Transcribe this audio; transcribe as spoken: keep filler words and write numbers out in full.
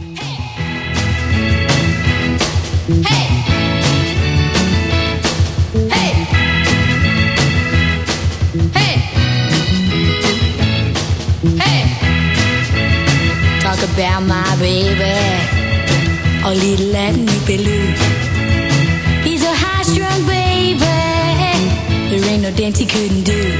About my baby, a little Latin Lou. He's a high-strung baby, there ain't no dance he couldn't do.